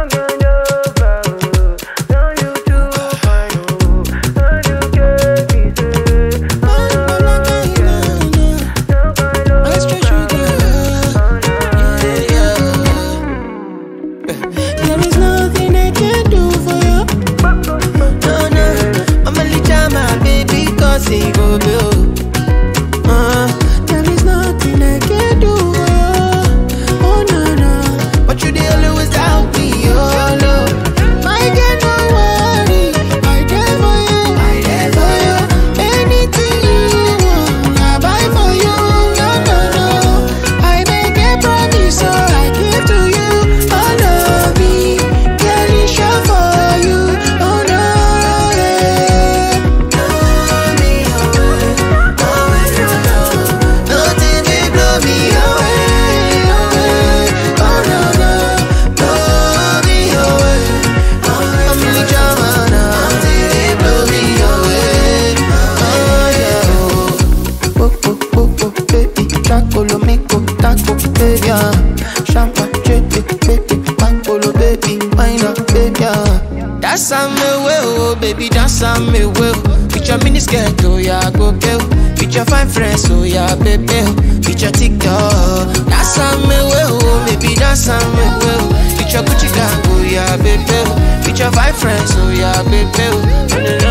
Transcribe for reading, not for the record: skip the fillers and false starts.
That's how me well, baby, that's how me well. With your miniskirt, oh yeah, go girl. With your fine friends, oh yeah, baby. With your TikTok, that's how me well, baby, that's how me well. With your Gucci gang, oh yeah, baby. With your fine friends, oh yeah, baby.